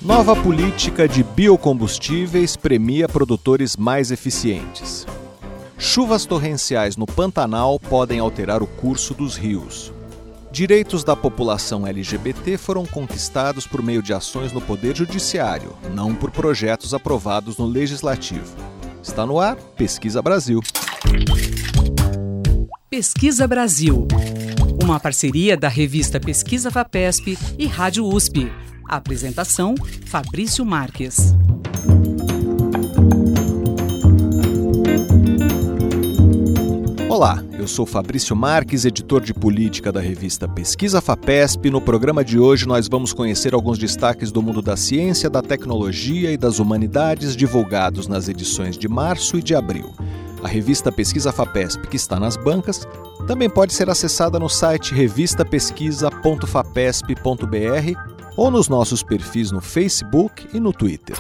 Nova política de biocombustíveis premia produtores mais eficientes. Chuvas torrenciais no Pantanal podem alterar o curso dos rios. Direitos da população LGBT foram conquistados por meio de ações no Poder Judiciário, não por projetos aprovados no Legislativo. Está no ar, Pesquisa Brasil. Pesquisa Brasil, uma parceria da revista Pesquisa FAPESP e Rádio USP. A apresentação, Fabrício Marques. Olá, eu sou Fabrício Marques, editor de política da revista Pesquisa FAPESP. No programa de hoje nós vamos conhecer alguns destaques do mundo da ciência, da tecnologia e das humanidades divulgados nas edições de março e de abril. A revista Pesquisa FAPESP, que está nas bancas, também pode ser acessada no site revistapesquisa.fapesp.br ou nos nossos perfis no Facebook e no Twitter.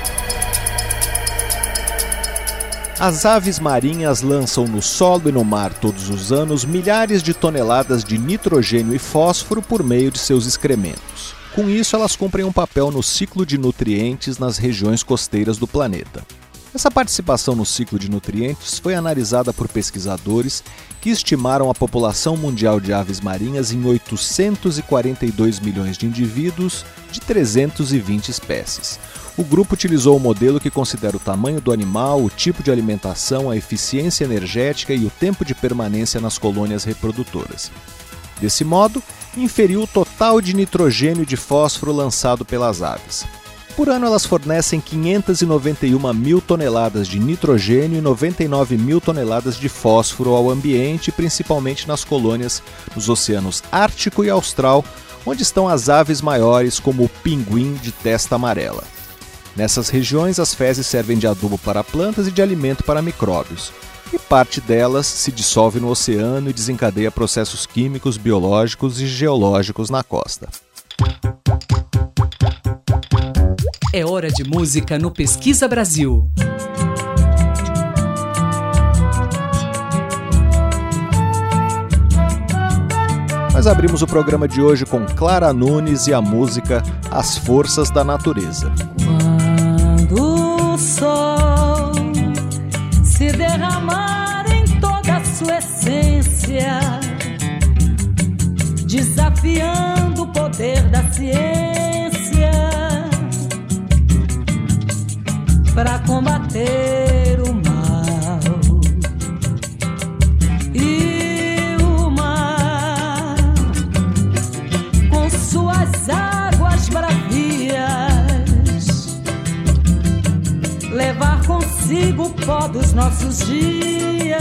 As aves marinhas lançam no solo e no mar todos os anos milhares de toneladas de nitrogênio e fósforo por meio de seus excrementos. Com isso, elas cumprem um papel no ciclo de nutrientes nas regiões costeiras do planeta. Essa participação no ciclo de nutrientes foi analisada por pesquisadores que estimaram a população mundial de aves marinhas em 842 milhões de indivíduos de 320 espécies. O grupo utilizou um modelo que considera o tamanho do animal, o tipo de alimentação, a eficiência energética e o tempo de permanência nas colônias reprodutoras. Desse modo, inferiu o total de nitrogênio e de fósforo lançado pelas aves. Por ano, elas fornecem 591 mil toneladas de nitrogênio e 99 mil toneladas de fósforo ao ambiente, principalmente nas colônias nos oceanos Ártico e Austral, onde estão as aves maiores, como o pinguim de testa amarela. Nessas regiões, as fezes servem de adubo para plantas e de alimento para micróbios, e parte delas se dissolve no oceano e desencadeia processos químicos, biológicos e geológicos na costa. É hora de música no Pesquisa Brasil. Nós abrimos o programa de hoje com Clara Nunes e a música As Forças da Natureza. Quando o sol se derramar em toda a sua essência, desafiando o poder da ciência, para combater o mal, e o mar, com suas águas bravias, levar consigo o pó dos nossos dias,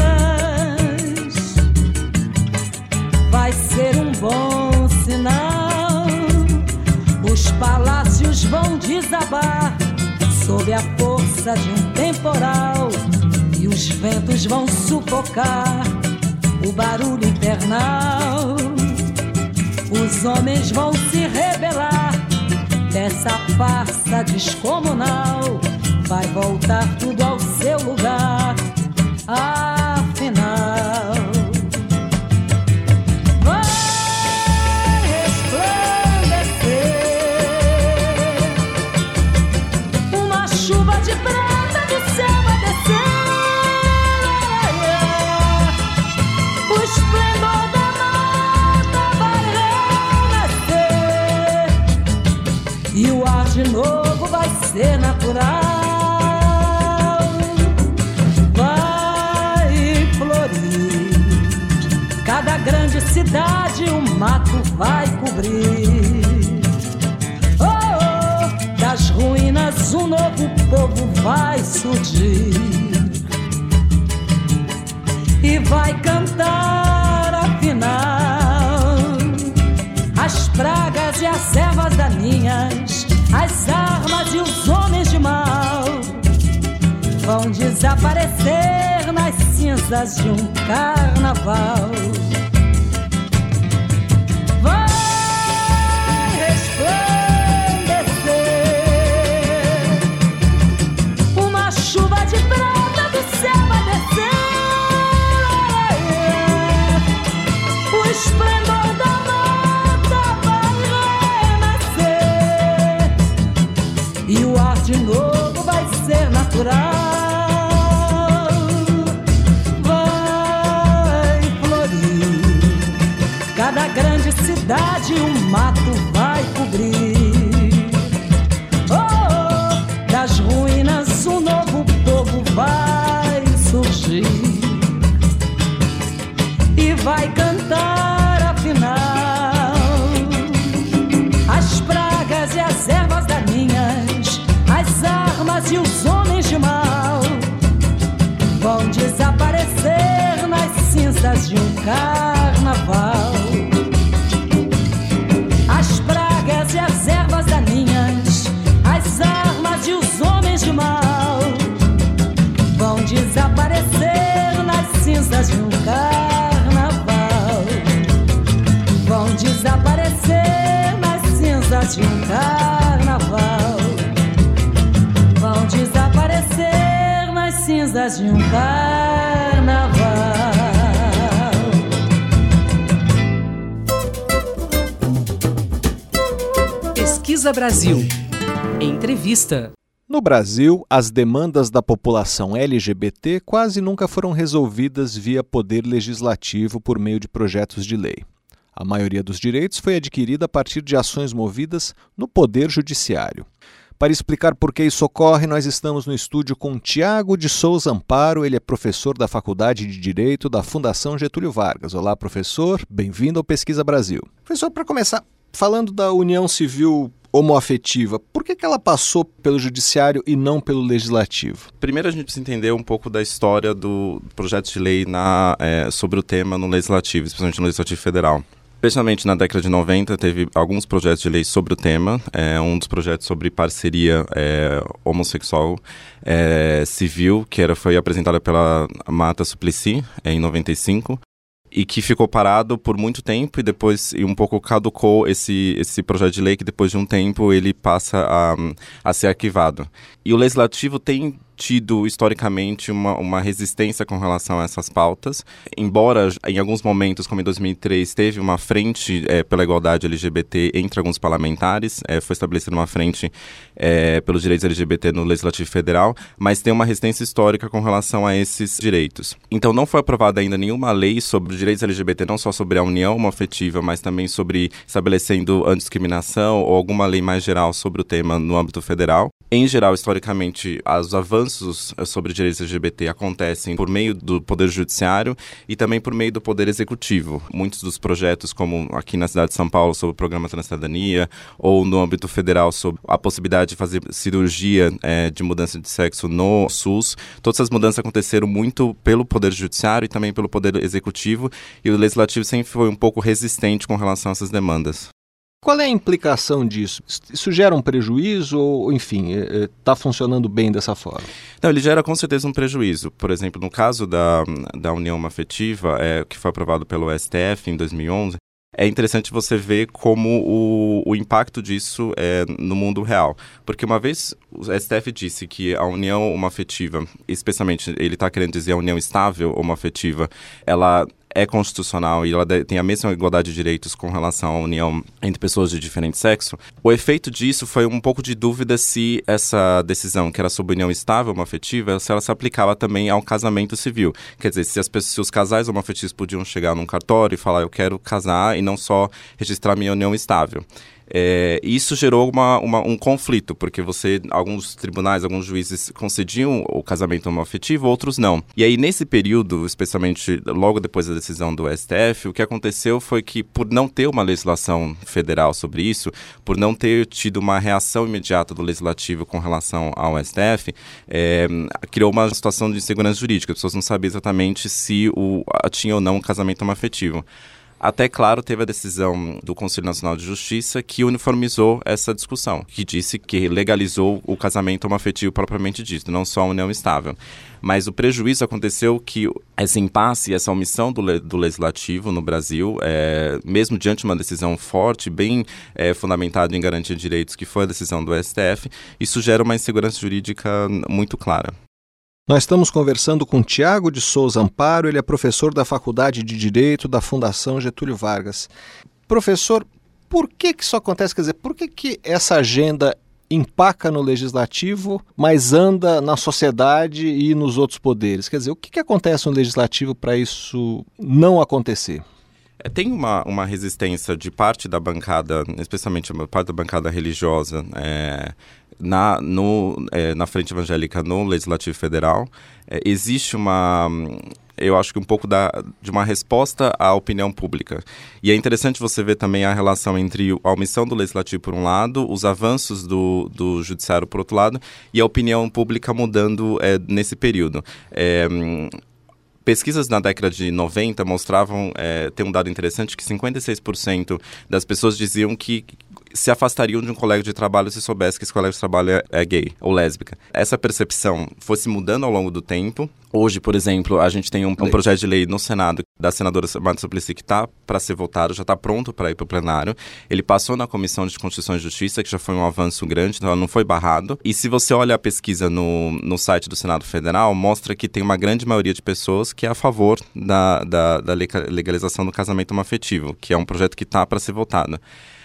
vai ser um bom sinal. Os palácios vão desabar sob a força de um temporal, e os ventos vão sufocar o barulho infernal. Os homens vão se rebelar dessa farsa descomunal. Vai voltar tudo ao seu lugar, afinal. De novo vai ser natural, vai florir. Cada grande cidade o mato vai cobrir. Oh, oh, das ruínas um novo povo vai surgir e vai cantar afinal as pragas e as ervas daninhas, as armas e os homens de mal vão desaparecer nas cinzas de um carnaval. Vai resplandecer uma chuva de prata do céu vai descer. O esplendor da mata vai renascer natural vai florir. Cada grande cidade um mato vai cobrir. Oh, das ruínas um novo povo vai surgir e vai cantar afinal as pragas e as ervas daninhas, as armas e os homens de mal vão desaparecer nas cinzas de um carnaval. As pragas e as ervas daninhas, as armas e os homens de mal vão desaparecer nas cinzas de um carnaval. Vão desaparecer nas cinzas de um carnaval. Vão desaparecer nas cinzas de um carnaval. Pesquisa Brasil. Entrevista. No Brasil, as demandas da população LGBT quase nunca foram resolvidas via poder legislativo por meio de projetos de lei. A maioria dos direitos foi adquirida a partir de ações movidas no Poder Judiciário. Para explicar por que isso ocorre, nós estamos no estúdio com Tiago de Souza Amparo. Ele é professor da Faculdade de Direito da Fundação Getúlio Vargas. Olá, professor. Bem-vindo ao Pesquisa Brasil. Professor, para começar, falando da união civil homoafetiva, por que ela passou pelo judiciário e não pelo legislativo? Primeiro a gente precisa entender um pouco da história do projeto de lei sobre o tema no legislativo, especialmente no legislativo federal. Especialmente na década de 90, teve alguns projetos de lei sobre o tema. Um dos projetos sobre parceria homossexual civil, que foi apresentada pela Marta Suplicy em 95. E que ficou parado por muito tempo e depois um pouco caducou esse projeto de lei, que depois de um tempo ele passa a ser arquivado. E o Legislativo tem tido historicamente uma resistência com relação a essas pautas, embora em alguns momentos, como em 2003, teve uma frente pela igualdade LGBT entre alguns parlamentares, foi estabelecida uma frente pelos direitos LGBT no Legislativo Federal, mas tem uma resistência histórica com relação a esses direitos. Então não foi aprovada ainda nenhuma lei sobre direitos LGBT, não só sobre a união homoafetiva, mas também sobre estabelecendo antidiscriminação ou alguma lei mais geral sobre o tema no âmbito federal. Em geral, historicamente, os avanços sobre direitos LGBT acontecem por meio do Poder Judiciário e também por meio do Poder Executivo. Muitos dos projetos, como aqui na cidade de São Paulo, sobre o Programa Transcidadania, ou no âmbito federal, sobre a possibilidade de fazer cirurgia de mudança de sexo no SUS, todas essas mudanças aconteceram muito pelo Poder Judiciário e também pelo Poder Executivo, e o Legislativo sempre foi um pouco resistente com relação a essas demandas. Qual é a implicação disso? Isso gera um prejuízo ou, enfim, está funcionando bem dessa forma? Não, ele gera com certeza um prejuízo. Por exemplo, no caso da união homoafetiva, que foi aprovado pelo STF em 2011, é interessante você ver como o impacto disso é no mundo real. Porque uma vez o STF disse que a união homoafetiva, especialmente ele está querendo dizer a união estável homoafetiva, ela é constitucional e ela tem a mesma igualdade de direitos com relação à união entre pessoas de diferente sexo, o efeito disso foi um pouco de dúvida se essa decisão, que era sobre união estável homoafetiva, se ela se aplicava também ao casamento civil. Quer dizer, se os casais homoafetivos podiam chegar num cartório e falar, eu quero casar e não só registrar minha união estável. Isso gerou um conflito, porque alguns tribunais, alguns juízes concediam o casamento homoafetivo, outros não. E aí, nesse período, especialmente logo depois da decisão do STF, o que aconteceu foi que, por não ter uma legislação federal sobre isso, por não ter tido uma reação imediata do Legislativo com relação ao STF, criou uma situação de insegurança jurídica. As pessoas não sabiam exatamente se tinha ou não um casamento homoafetivo. Até, claro, teve a decisão do Conselho Nacional de Justiça que uniformizou essa discussão, que disse que legalizou o casamento homoafetivo propriamente dito, não só a união estável. Mas o prejuízo aconteceu que esse impasse, essa omissão do Legislativo no Brasil, mesmo diante de uma decisão forte, bem fundamentada em garantia de direitos, que foi a decisão do STF, isso gera uma insegurança jurídica muito clara. Nós estamos conversando com Tiago de Souza Amparo, ele é professor da Faculdade de Direito da Fundação Getúlio Vargas. Professor, por que isso acontece? Quer dizer, por que essa agenda empaca no legislativo, mas anda na sociedade e nos outros poderes. Quer dizer, o que acontece no legislativo para isso não acontecer? Tem uma resistência de parte da bancada, especialmente a parte da bancada religiosa, na frente evangélica no Legislativo Federal. Existe eu acho que um pouco de uma resposta à opinião pública. E é interessante você ver também a relação entre a omissão do Legislativo, por um lado, os avanços do Judiciário, por outro lado, e a opinião pública mudando nesse período. Pesquisas na década de 90 mostravam, tem um dado interessante, que 56% das pessoas diziam que se afastariam de um colega de trabalho se soubesse que esse colega de trabalho é gay ou lésbica. Essa percepção fosse mudando ao longo do tempo. Hoje, por exemplo, a gente tem um projeto de lei no Senado da senadora Marta Suplicy que está para ser votado, já está pronto para ir para o plenário. Ele passou na Comissão de Constituição e Justiça, que já foi um avanço grande, então ela não foi barrado. E se você olha a pesquisa no site do Senado Federal, mostra que tem uma grande maioria de pessoas que é a favor da legalização do casamento homoafetivo, que é um projeto que está para ser votado.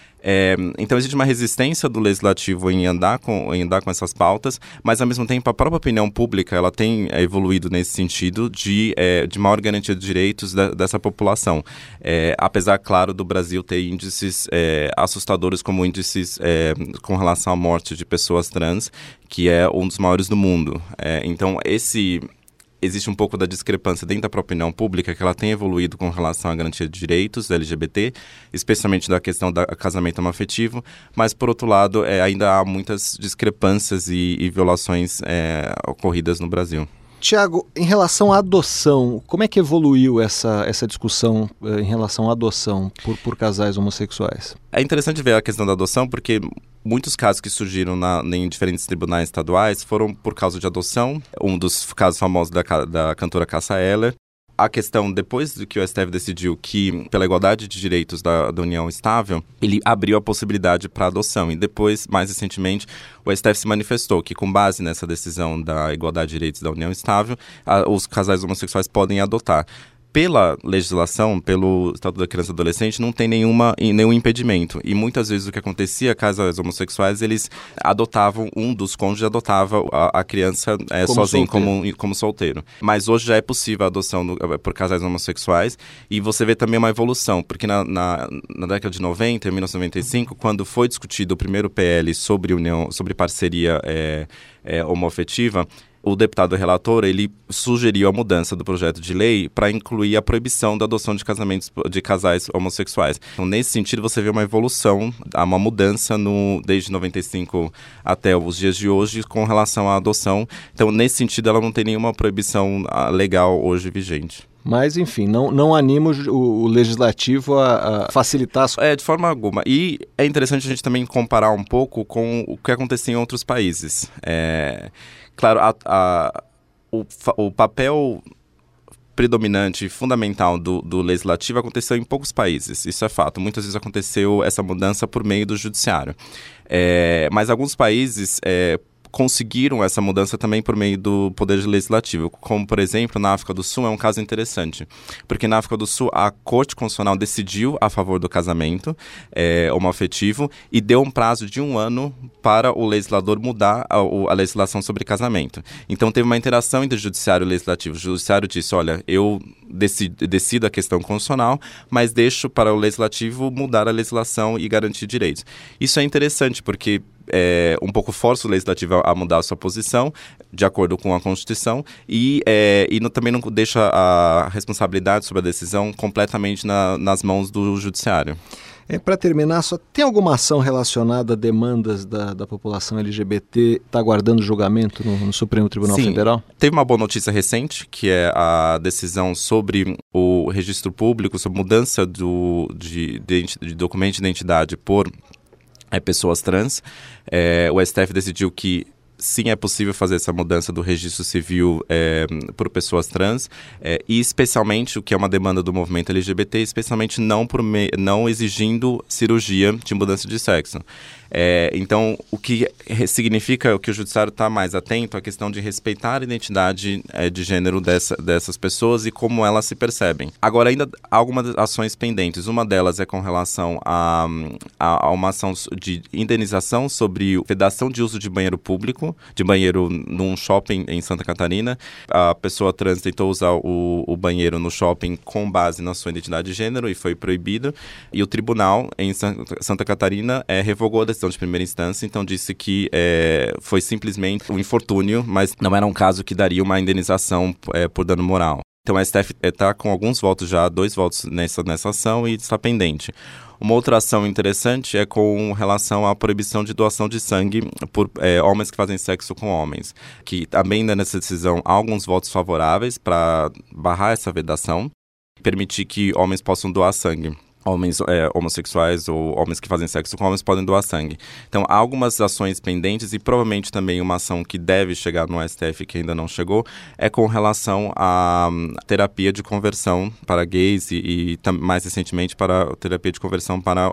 Então existe uma resistência do legislativo em andar com essas pautas, mas ao mesmo tempo a própria opinião pública ela tem evoluído nesse sentido de maior garantia de direitos dessa população. Apesar, claro, do Brasil ter índices assustadores como índices com relação à morte de pessoas trans, que é um dos maiores do mundo. Então existe um pouco da discrepância dentro da própria opinião pública, que ela tem evoluído com relação à garantia de direitos LGBT, especialmente da questão do casamento homoafetivo, mas, por outro lado, ainda há muitas discrepâncias e violações ocorridas no Brasil. Tiago, em relação à adoção, como é que evoluiu essa discussão em relação à adoção por casais homossexuais? É interessante ver a questão da adoção, porque muitos casos que surgiram em diferentes tribunais estaduais foram por causa de adoção. Um dos casos famosos da cantora Cássia Eller. A questão, depois do que o STF decidiu que, pela igualdade de direitos da união estável, ele abriu a possibilidade para adoção. E depois, mais recentemente, o STF se manifestou que, com base nessa decisão da igualdade de direitos da união estável, os casais homossexuais podem adotar. Pela legislação, pelo Estatuto da Criança e do Adolescente, não tem nenhum impedimento. E muitas vezes o que acontecia, casais homossexuais, eles adotavam, um dos cônjuges adotava a criança sozinho, como solteiro. Mas hoje já é possível a adoção por casais homossexuais. E você vê também uma evolução, porque na década de 90, em 1995, quando foi discutido o primeiro PL sobre parceria homoafetiva, o deputado relator, ele sugeriu a mudança do projeto de lei para incluir a proibição da adoção de casamentos de casais homossexuais. Então, nesse sentido, você vê uma evolução, uma mudança desde 95 até os dias de hoje com relação à adoção. Então, nesse sentido, ela não tem nenhuma proibição legal hoje vigente. Mas, enfim, não anima o legislativo a facilitar as coisas. De forma alguma. E é interessante a gente também comparar um pouco com o que acontece em outros países. Claro, o papel predominante e fundamental do legislativo aconteceu em poucos países, isso é fato. Muitas vezes aconteceu essa mudança por meio do judiciário. Mas alguns países conseguiram essa mudança também por meio do poder legislativo, como, por exemplo, na África do Sul é um caso interessante, porque na África do Sul a Corte Constitucional decidiu a favor do casamento homoafetivo e deu um prazo de 1 ano para o legislador mudar a legislação sobre casamento. Então teve uma interação entre o judiciário e o legislativo. O judiciário disse, olha, eu decido a questão constitucional, mas deixo para o legislativo mudar a legislação e garantir direitos. Isso é interessante porque um pouco força o legislativo a mudar a sua posição, de acordo com a Constituição, e também não deixa a responsabilidade sobre a decisão completamente nas mãos do judiciário. Para terminar, só tem alguma ação relacionada a demandas da população LGBT está aguardando julgamento no Supremo Tribunal Federal? Teve uma boa notícia recente, que é a decisão sobre o registro público, sobre mudança de documento de identidade por pessoas trans. O STF decidiu que sim, é possível fazer essa mudança do registro civil por pessoas trans, e especialmente, o que é uma demanda do movimento LGBT, especialmente não exigindo cirurgia de mudança de sexo. Então, o que significa que o judiciário está mais atento à questão de respeitar a identidade de gênero dessas pessoas e como elas se percebem. Agora, ainda há algumas ações pendentes. Uma delas é com relação a uma ação de indenização sobre vedação de uso de banheiro público, de banheiro num shopping em Santa Catarina. A pessoa trans tentou usar o banheiro no shopping com base na sua identidade de gênero e foi proibido. E o tribunal em Santa Catarina revogou a decisão de primeira instância, então disse que foi simplesmente um infortúnio, mas não era um caso que daria uma indenização por dano moral. Então a STF está com alguns votos já, 2 votos nessa ação e está pendente. Uma outra ação interessante é com relação à proibição de doação de sangue por homens que fazem sexo com homens, que também nessa decisão há alguns votos favoráveis para barrar essa vedação e permitir que homens possam doar sangue. Homens homossexuais ou homens que fazem sexo com homens podem doar sangue. Então, há algumas ações pendentes e provavelmente também uma ação que deve chegar no STF que ainda não chegou é com relação à terapia de conversão para gays e mais recentemente para terapia de conversão para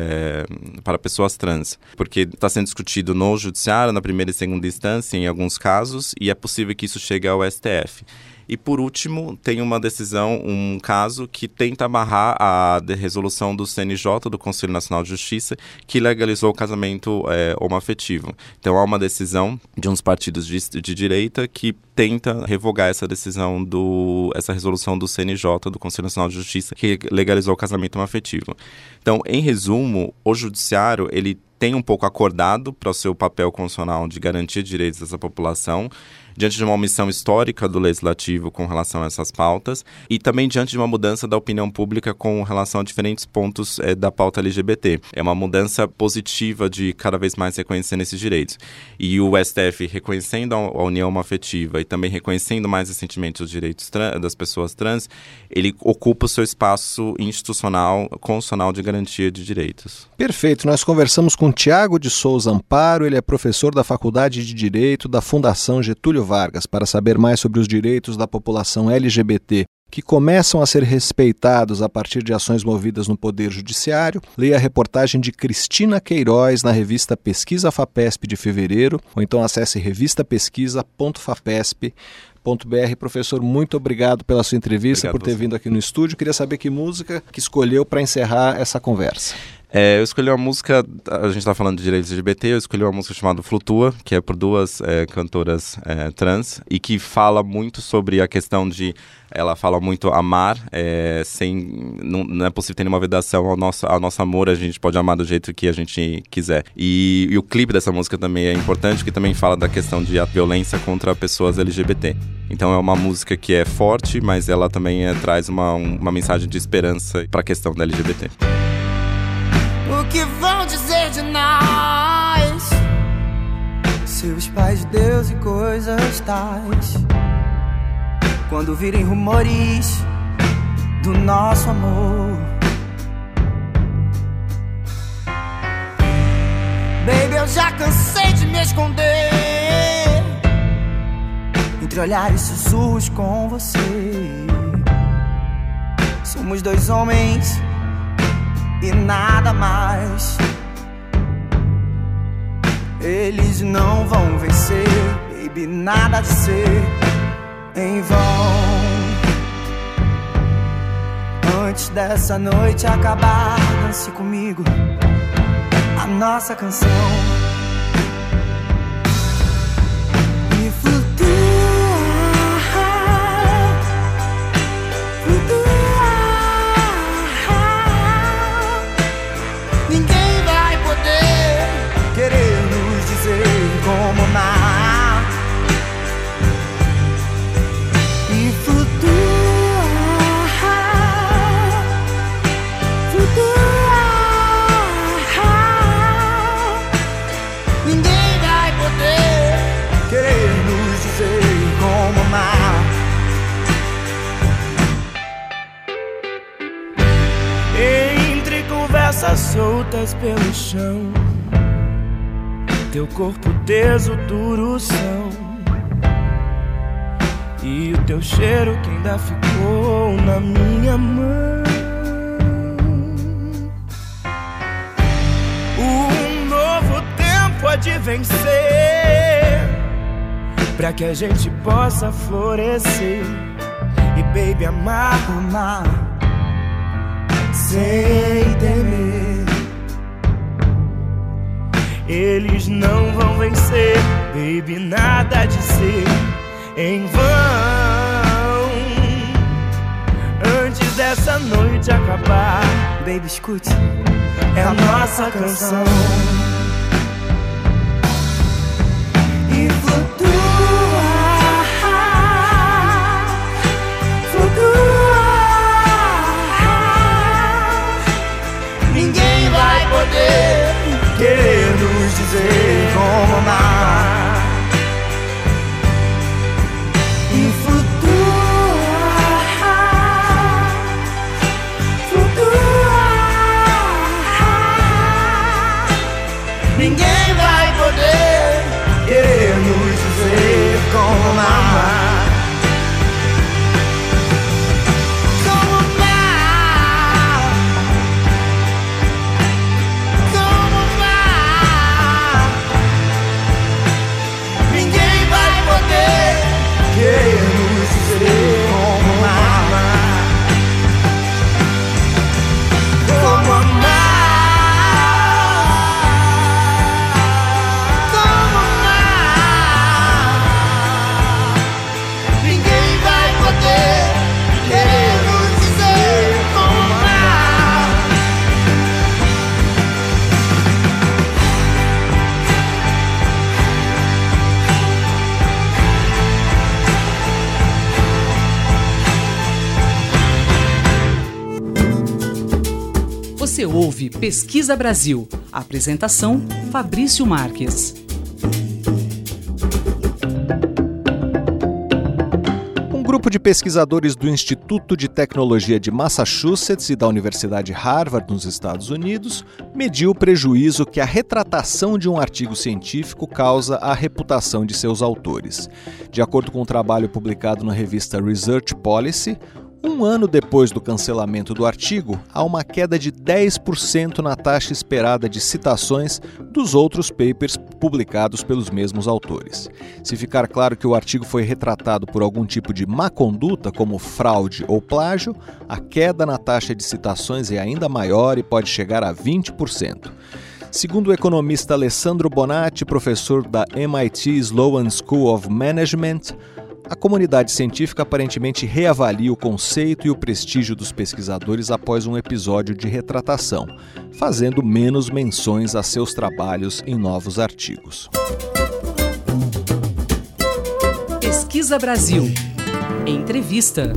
pessoas trans. Porque está sendo discutido no judiciário, na primeira e segunda instância, em alguns casos, e é possível que isso chegue ao STF. E, por último, tem uma decisão, um caso que tenta barrar a resolução do CNJ, do Conselho Nacional de Justiça, que legalizou o casamento homoafetivo. Então, há uma decisão de uns partidos de direita que tenta revogar essa decisão, essa resolução do CNJ, do Conselho Nacional de Justiça, que legalizou o casamento homoafetivo. Então, em resumo, o judiciário, ele tem um pouco acordado para o seu papel constitucional de garantir direitos dessa população, diante de uma omissão histórica do Legislativo com relação a essas pautas e também diante de uma mudança da opinião pública com relação a diferentes pontos da pauta LGBT. É uma mudança positiva de cada vez mais reconhecer esses direitos. E o STF reconhecendo a união homoafetiva e também reconhecendo mais recentemente os direitos das pessoas trans, ele ocupa o seu espaço institucional, constitucional de garantia de direitos. Perfeito. Nós conversamos com Tiago de Souza Amparo, ele é professor da Faculdade de Direito da Fundação Getúlio Vargas, para saber mais sobre os direitos da população LGBT que começam a ser respeitados a partir de ações movidas no Poder Judiciário. Leia a reportagem de Cristina Queiroz na revista Pesquisa FAPESP de fevereiro, ou então acesse revistapesquisa.fapesp.br. Professor, muito obrigado pela sua entrevista, por ter vindo aqui no estúdio. Queria saber que música que escolheu para encerrar essa conversa. Eu escolhi uma música, a gente está falando de direitos LGBT, eu escolhi uma música chamada Flutua, que é por 2 cantoras trans, e que fala muito sobre a questão de, ela fala muito amar, não é possível ter nenhuma vedação ao nosso amor, a gente pode amar do jeito que a gente quiser. E o clipe dessa música também é importante, porque também fala da questão de violência contra pessoas LGBT. Então é uma música que é forte, mas ela também traz uma mensagem de esperança para a questão da LGBT. O que vão dizer de nós? Seus pais de Deus e coisas tais, quando virem rumores do nosso amor. Baby, eu já cansei de me esconder entre olhares e sussurros com você. Somos 2 homens e nada mais. Eles não vão vencer, baby, nada de ser em vão. Antes dessa noite acabar, dance comigo a nossa canção. E ninguém vai poder querer nos dizer como amar. E ninguém vai poder querer nos dizer como amar. Entre conversas soltas pelo chão, teu corpo teso, duro são, e o teu cheiro que ainda ficou na minha mão. Um novo tempo pode vencer, pra que a gente possa florescer e, baby, amar sem temer. Eles não vão vencer, baby, nada de ser em vão. Antes dessa noite acabar, baby, escute, é a nossa canção. E flutua, flutua. Ninguém vai poder querer nos dizer como amar. E flutua, flutua. Ninguém vai poder querer nos dizer como amar. Você ouve Pesquisa Brasil. Apresentação, Fabrício Marques. Um grupo de pesquisadores do Instituto de Tecnologia de Massachusetts e da Universidade Harvard, nos Estados Unidos, mediu o prejuízo que a retratação de um artigo científico causa à reputação de seus autores. De acordo com um trabalho publicado na revista Research Policy, um ano depois do cancelamento do artigo, há uma queda de 10% na taxa esperada de citações dos outros papers publicados pelos mesmos autores. Se ficar claro que o artigo foi retratado por algum tipo de má conduta, como fraude ou plágio, a queda na taxa de citações é ainda maior e pode chegar a 20%. Segundo o economista Alessandro Bonatti, professor da MIT Sloan School of Management, a comunidade científica aparentemente reavalia o conceito e o prestígio dos pesquisadores após um episódio de retratação, fazendo menos menções a seus trabalhos em novos artigos. Pesquisa Brasil. Entrevista.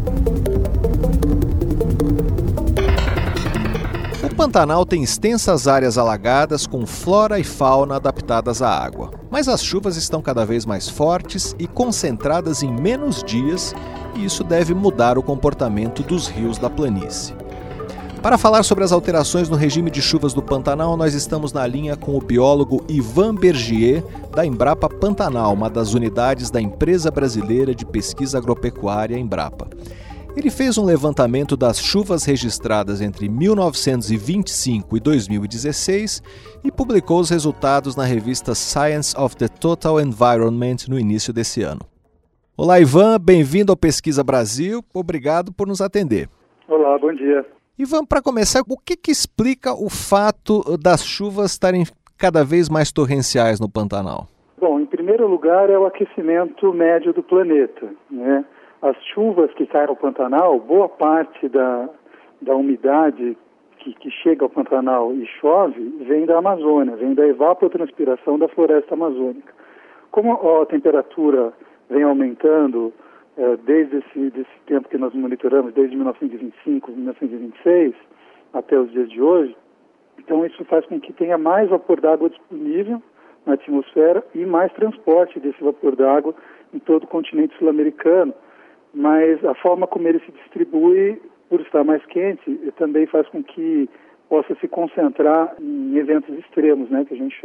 O Pantanal tem extensas áreas alagadas com flora e fauna adaptadas à água. Mas as chuvas estão cada vez mais fortes e concentradas em menos dias, e isso deve mudar o comportamento dos rios da planície. Para falar sobre as alterações no regime de chuvas do Pantanal, nós estamos na linha com o biólogo Ivan Bergier, da Embrapa Pantanal, uma das unidades da Empresa Brasileira de Pesquisa Agropecuária, Embrapa. Ele fez um levantamento das chuvas registradas entre 1925 e 2016 e publicou os resultados na revista Science of the Total Environment no início desse ano. Olá, Ivan, bem-vindo ao Pesquisa Brasil, obrigado por nos atender. Olá, bom dia. Ivan, para começar, o que explica o fato das chuvas estarem cada vez mais torrenciais no Pantanal? Bom, em primeiro lugar é o aquecimento médio do planeta, né? As chuvas que caem ao Pantanal, boa parte da umidade que chega ao Pantanal e chove vem da Amazônia, vem da evapotranspiração da floresta amazônica. Como a temperatura vem aumentando desde esse tempo que nós monitoramos, desde 1925, 1926, até os dias de hoje, então isso faz com que tenha mais vapor d'água disponível na atmosfera e mais transporte desse vapor d'água em todo o continente sul-americano. Mas a forma como ele se distribui, por estar mais quente, também faz com que possa se concentrar em eventos extremos, né, que a gente chama.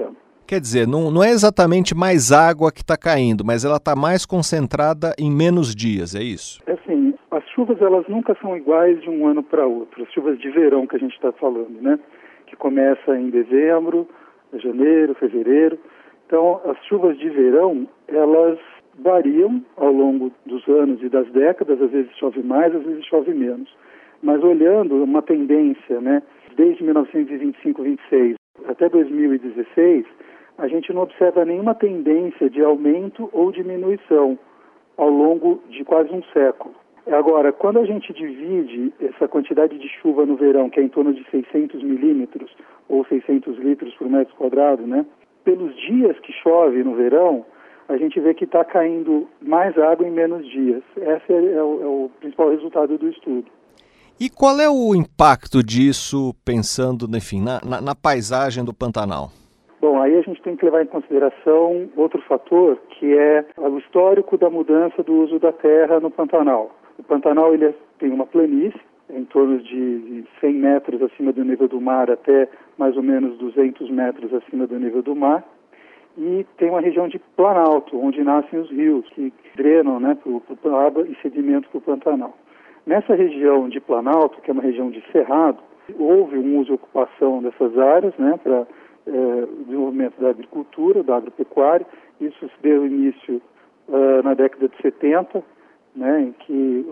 Quer dizer, não é exatamente mais água que está caindo, mas ela está mais concentrada em menos dias, é isso? É assim, as chuvas elas nunca são iguais de um ano para outro. As chuvas de verão que a gente está falando, né? Que começa em dezembro, janeiro, fevereiro. Então, as chuvas de verão, elas variam ao longo dos anos e das décadas. Às vezes chove mais, às vezes chove menos. Mas olhando uma tendência, né? Desde 1925, 26 até 2016, a gente não observa nenhuma tendência de aumento ou diminuição ao longo de quase um século. Agora, quando a gente divide essa quantidade de chuva no verão, que é em torno de 600 milímetros ou 600 litros por metro quadrado, né? Pelos dias que chove no verão, a gente vê que está caindo mais água em menos dias. Esse é o principal resultado do estudo. E qual é o impacto disso, pensando, enfim, na paisagem do Pantanal? Bom, aí a gente tem que levar em consideração outro fator, que é o histórico da mudança do uso da terra no Pantanal. O Pantanal ele tem uma planície, em torno de 100 metros acima do nível do mar até mais ou menos 200 metros acima do nível do mar. E tem uma região de planalto, onde nascem os rios, que drenam, né, por água e sedimento para o Pantanal. Nessa região de planalto, que é uma região de cerrado, houve um uso e ocupação dessas áreas, né, para o desenvolvimento da agricultura, da agropecuária. Isso se deu início na década de 70, né, em que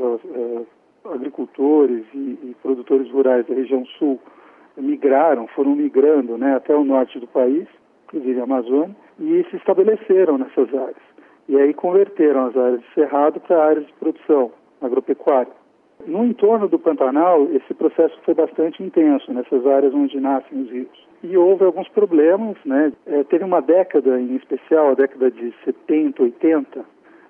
agricultores e produtores rurais da região sul foram migrando, né, até o norte do país, inclusive a Amazônia, e se estabeleceram nessas áreas. E aí converteram as áreas de cerrado para áreas de produção agropecuária. No entorno do Pantanal, esse processo foi bastante intenso, nessas áreas onde nascem os rios. E houve alguns problemas, né? Teve uma década em especial, a década de 70, 80,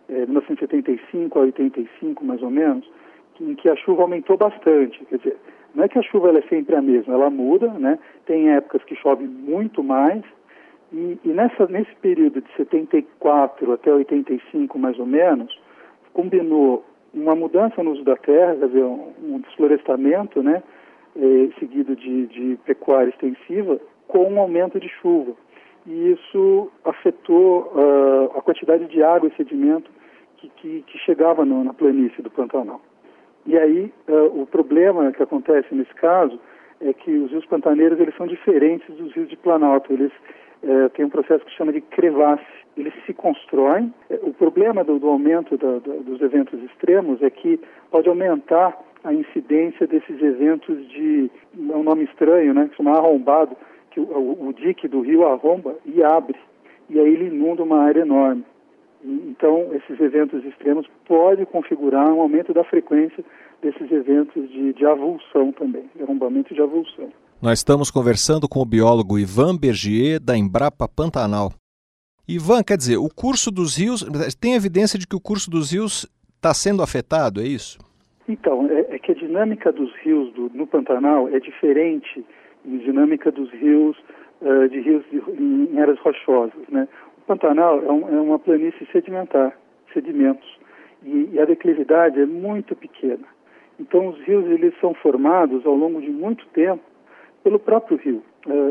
1975 a 85 mais ou menos, em que a chuva aumentou bastante. Quer dizer, não é que a chuva ela é sempre a mesma, ela muda, né? Tem épocas que chove muito mais, e nesse período de 74 até 85 mais ou menos, combinou uma mudança no uso da terra, quer dizer, um desflorestamento, né, seguido de pecuária extensiva, com um aumento de chuva. E isso afetou a quantidade de água e sedimento que chegava na planície do Pantanal. E aí, o problema que acontece nesse caso é que os rios pantaneiros eles são diferentes dos rios de planalto. Eles têm um processo que se chama de crevasse. Eles se constroem. O problema do aumento dos eventos extremos é que pode aumentar a incidência desses eventos é um nome estranho, né, que se chama arrombado, que o dique do rio arromba e abre, e aí ele inunda uma área enorme. Então, esses eventos extremos podem configurar um aumento da frequência desses eventos de avulsão também, de arrombamento e de avulsão. Nós estamos conversando com o biólogo Ivan Bergier, da Embrapa Pantanal. Ivan, quer dizer, o curso dos rios, tem evidência de que o curso dos rios está sendo afetado, é isso? Então, é que a dinâmica dos rios no Pantanal é diferente da dinâmica dos rios, em áreas rochosas, né? O Pantanal é uma planície sedimentar, sedimentos, e a declividade é muito pequena. Então, os rios eles são formados ao longo de muito tempo pelo próprio rio.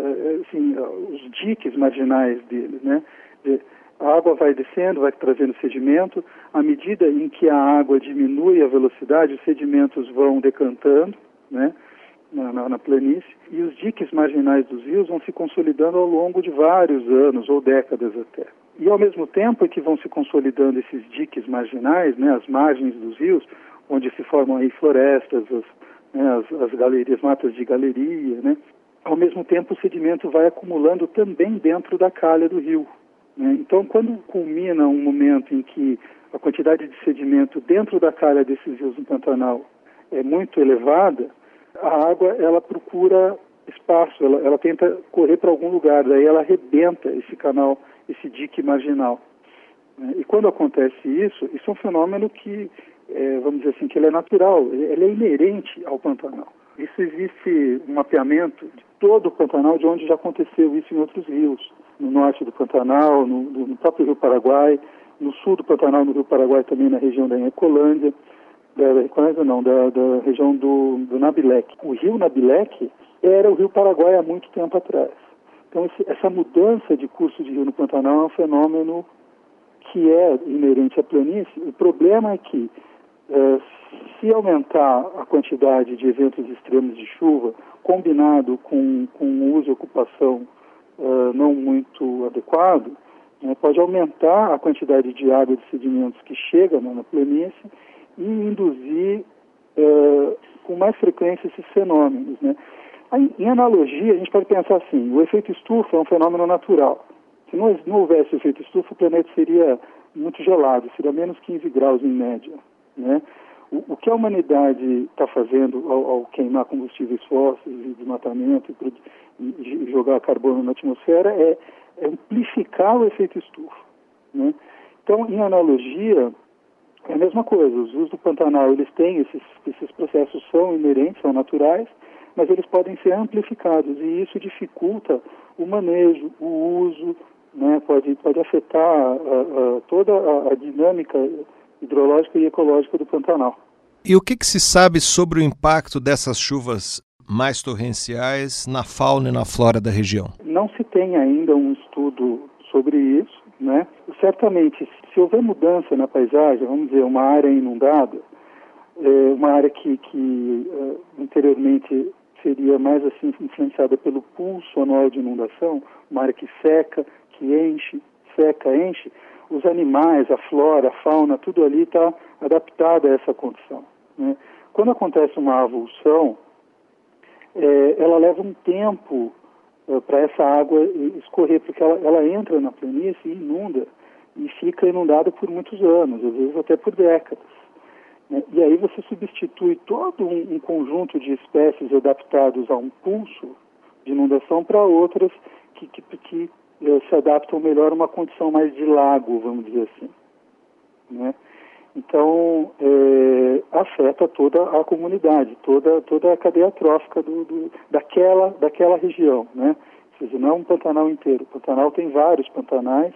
Os diques marginais deles, né? A água vai descendo, vai trazendo sedimento. À medida em que a água diminui a velocidade, os sedimentos vão decantando, né, na planície, e os diques marginais dos rios vão se consolidando ao longo de vários anos ou décadas até. E ao mesmo tempo que vão se consolidando esses diques marginais, né, as margens dos rios, onde se formam aí florestas, as galerias, matas de galeria, né, ao mesmo tempo o sedimento vai acumulando também dentro da calha do rio. Então, quando culmina um momento em que a quantidade de sedimento dentro da calha desses rios no Pantanal é muito elevada, a água ela procura espaço, ela tenta correr para algum lugar, daí ela arrebenta esse canal, esse dique marginal. E quando acontece isso é um fenômeno que, vamos dizer assim, que ele é natural, ele é inerente ao Pantanal. Isso existe um mapeamento de todo o Pantanal, de onde já aconteceu isso em outros rios. No norte do Pantanal, no próprio Rio Paraguai, no sul do Pantanal, no Rio Paraguai também na região da Ecolândia, da região do Nabilec. O rio Nabilec era o Rio Paraguai há muito tempo atrás. Então, essa mudança de curso de rio no Pantanal é um fenômeno que é inerente à planície. O problema é que, se aumentar a quantidade de eventos extremos de chuva, combinado com uso e ocupação não muito adequado, pode aumentar a quantidade de água e de sedimentos que chega na planície e induzir com mais frequência esses fenômenos, né? Aí, em analogia, a gente pode pensar assim: o efeito estufa é um fenômeno natural. Se não houvesse o efeito estufa, o planeta seria muito gelado, seria menos 15 graus em média, né? O que a humanidade está fazendo ao queimar combustíveis fósseis e desmatamento e jogar carbono na atmosfera é amplificar o efeito estufa, né? Então, em analogia, é a mesma coisa. Os rios do Pantanal, eles têm esses processos, são inerentes, são naturais, mas eles podem ser amplificados, e isso dificulta o manejo, o uso, né? Pode afetar toda a dinâmica hidrológica e ecológica do Pantanal. E o que se sabe sobre o impacto dessas chuvas mais torrenciais na fauna e na flora da região? Não se tem ainda um estudo sobre isso, né? Certamente, se houver mudança na paisagem, vamos dizer, uma área inundada, uma área que anteriormente seria mais assim influenciada pelo pulso anual de inundação, uma área que seca, que enche, seca, enche, os animais, a flora, a fauna, tudo ali está adaptado a essa condição, né? Quando acontece uma avulsão, ela leva um tempo para essa água escorrer, porque ela entra na planície e inunda, e fica inundada por muitos anos, às vezes até por décadas, né? E aí você substitui todo um conjunto de espécies adaptadas a um pulso de inundação para outras que se adaptam melhor a uma condição mais de lago, vamos dizer assim, né? Então, afeta toda a comunidade, toda a cadeia trófica daquela região, né? Ou seja, não é um Pantanal inteiro. O Pantanal tem vários pantanais.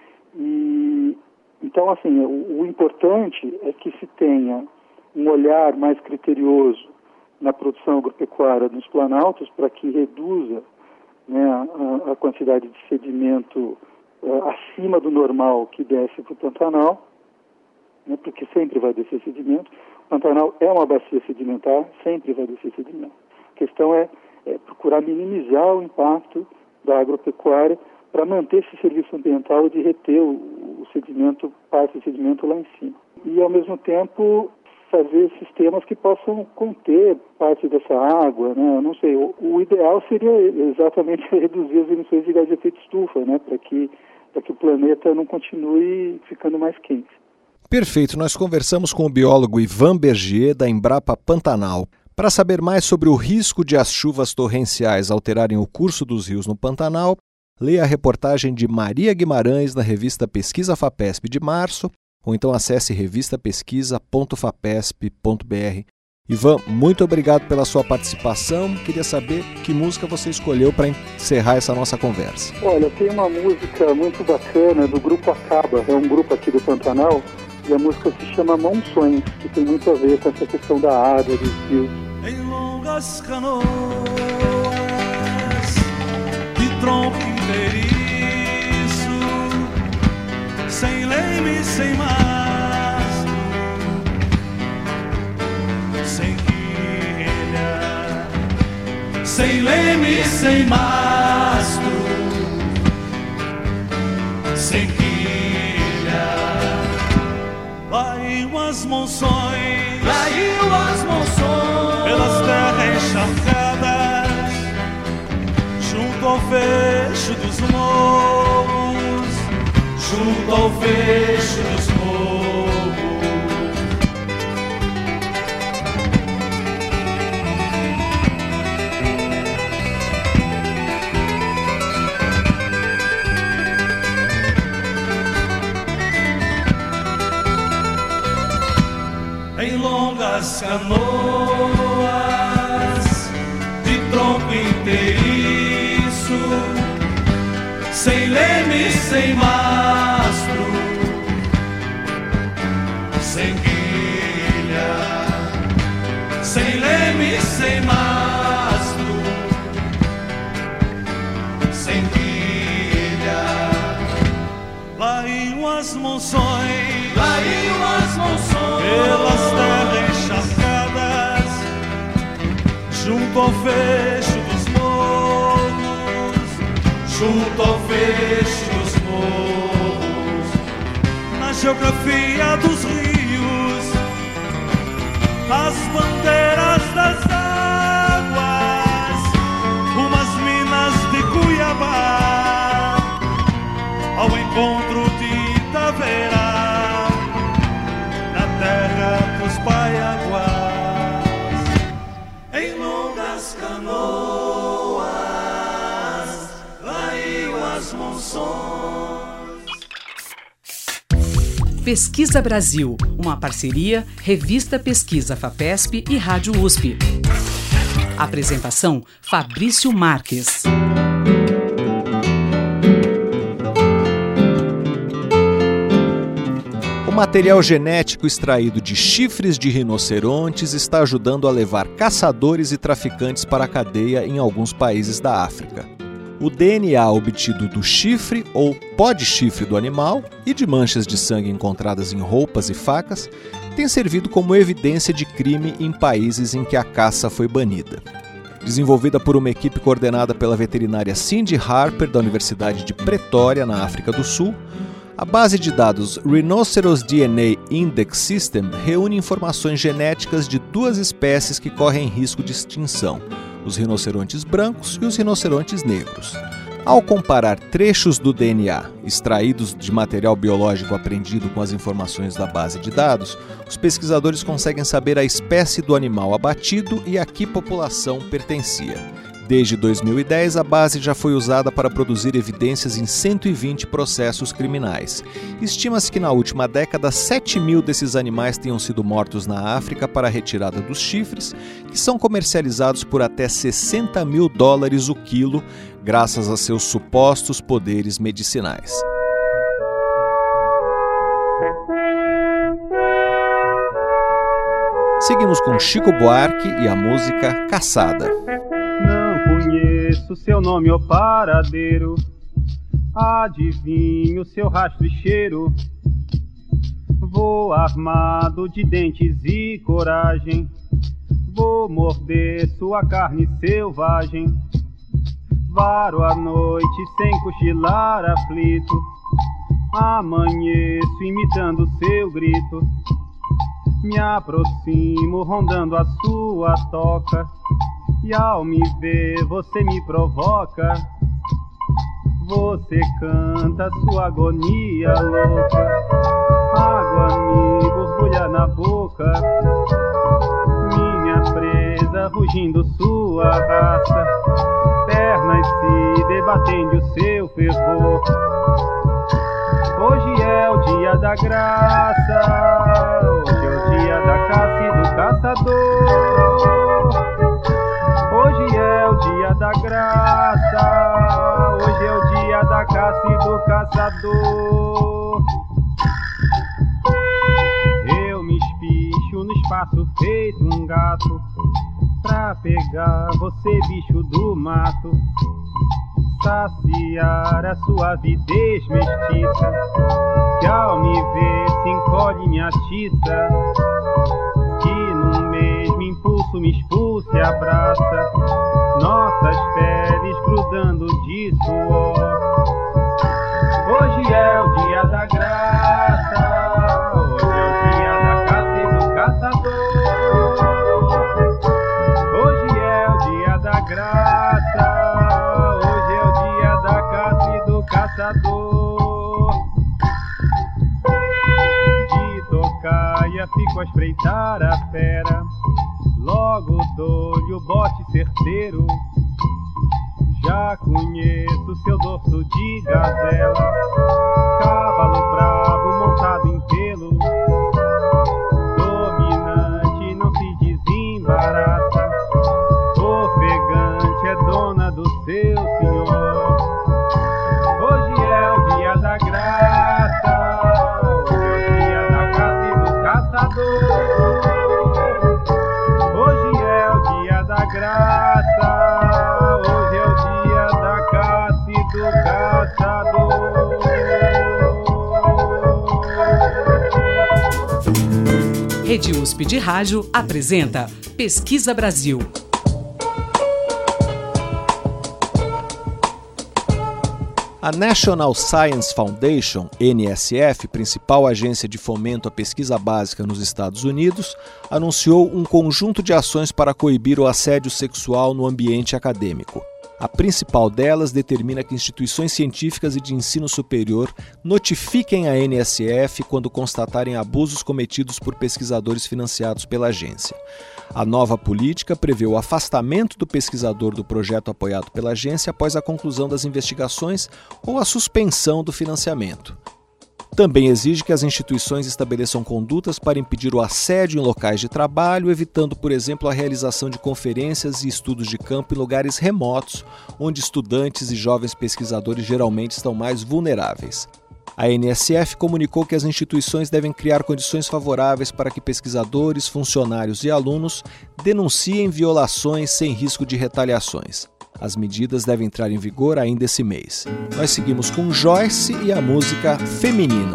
E então, assim, o importante é que se tenha um olhar mais criterioso na produção agropecuária nos planaltos, para que reduza, né, a quantidade de sedimento acima do normal que desce para o Pantanal, né, porque sempre vai descer sedimento. O Pantanal é uma bacia sedimentar, sempre vai descer sedimento. A questão é procurar minimizar o impacto da agropecuária para manter esse serviço ambiental de reter o sedimento, parte do sedimento lá em cima. E, ao mesmo tempo, fazer sistemas que possam conter parte dessa água, né? Eu não sei, o ideal seria exatamente reduzir as emissões de gás de efeito estufa, né? Para que o planeta não continue ficando mais quente. Perfeito, nós conversamos com o biólogo Ivan Bergier, da Embrapa Pantanal. Para saber mais sobre o risco de as chuvas torrenciais alterarem o curso dos rios no Pantanal, leia a reportagem de Maria Guimarães na revista Pesquisa FAPESP de março, ou então acesse revistapesquisa.fapesp.br. Ivan, muito obrigado pela sua participação. Queria saber que música você escolheu para encerrar essa nossa conversa. Olha, tem uma música muito bacana do grupo Acaba, é um grupo aqui do Pantanal, e a música se chama Monções, que tem muito a ver com essa questão da água, dos rios. Em longas canoas de tronco inteiriço, sem leme, sem mastro, sem quilha, sem leme, sem mastro, sem quilha. Laiam as monções, pelas terras encharcadas, junto ao fecho dos morros, junto ao fecho dos morros. Em longas canoas de tronco inteiriço, sem leme, sem mastro, sem quilha, sem leme, sem mastro, sem as monções, lá iam as monções, pelas terras encharcadas, junto ao fecho dos morros, junto ao fecho dos morros, na geografia dos rios, as bandeiras das águas, umas minas de Cuiabá, ao encontro de Itaverá, na terra dos Paiaguás, em longas canoas, lá iam as monções. Pesquisa Brasil, uma parceria Revista Pesquisa FAPESP e Rádio USP. Apresentação Fabrício Marques. O material genético extraído de chifres de rinocerontes está ajudando a levar caçadores e traficantes para a cadeia em alguns países da África. O DNA obtido do chifre ou pó de chifre do animal e de manchas de sangue encontradas em roupas e facas tem servido como evidência de crime em países em que a caça foi banida. Desenvolvida por uma equipe coordenada pela veterinária Cindy Harper da Universidade de Pretória, na África do Sul, a base de dados Rhinoceros DNA Index System reúne informações genéticas de duas espécies que correm risco de extinção, os rinocerontes brancos e os rinocerontes negros. Ao comparar trechos do DNA extraídos de material biológico apreendido com as informações da base de dados, os pesquisadores conseguem saber a espécie do animal abatido e a que população pertencia. Desde 2010, a base já foi usada para produzir evidências em 120 processos criminais. Estima-se que na última década, 7.000 desses animais tenham sido mortos na África para a retirada dos chifres, que são comercializados por até $60.000 o quilo, graças a seus supostos poderes medicinais. Seguimos com Chico Buarque e a música Caçada. Conheço seu nome ou paradeiro, adivinho seu rastro e cheiro. Vou armado de dentes e coragem, vou morder sua carne selvagem. Varo a noite sem cochilar aflito, amanheço imitando seu grito. Me aproximo rondando a sua toca, e ao me ver você me provoca. Você canta sua agonia louca, água me borbulha na boca. Minha presa rugindo sua raça, pernas se debatendo o seu fervor. Hoje é o dia da graça, hoje é o dia da caça e do caçador. Hoje é o dia da graça, hoje é o dia da caça e do caçador. Eu me espicho no espaço feito um gato, pra pegar você, bicho do mato. Saciar a sua avidez mestiça, que ao me ver se encolhe e me atiça. Que num mesmo impulso me expulsa e abraça, nossas peles grudando de suor. Hoje é o dia da graça, hoje é o dia da caça e do caçador. Hoje é o dia da graça, hoje é o dia da caça e do caçador. De tocaia fico a espreitar a fera, logo dou-lhe o bote certeiro. Já conheço seu dorso de gazela, cavalo bravo montado em pelo. Dominante não se desembaraça, ofegante é dona do seu senhor. Hoje é o dia da graça, hoje é o dia da caça e do caçador. Hoje é o dia da graça, hoje é o dia da caça e do caçador. Rede USP de Rádio apresenta Pesquisa Brasil. A National Science Foundation, NSF, principal agência de fomento à pesquisa básica nos Estados Unidos, anunciou um conjunto de ações para coibir o assédio sexual no ambiente acadêmico. A principal delas determina que instituições científicas e de ensino superior notifiquem a NSF quando constatarem abusos cometidos por pesquisadores financiados pela agência. A nova política prevê o afastamento do pesquisador do projeto apoiado pela agência após a conclusão das investigações ou a suspensão do financiamento. Também exige que as instituições estabeleçam condutas para impedir o assédio em locais de trabalho, evitando, por exemplo, a realização de conferências e estudos de campo em lugares remotos, onde estudantes e jovens pesquisadores geralmente estão mais vulneráveis. A NSF comunicou que as instituições devem criar condições favoráveis para que pesquisadores, funcionários e alunos denunciem violações sem risco de retaliações. As medidas devem entrar em vigor ainda esse mês. Nós seguimos com Joyce e a música Feminina.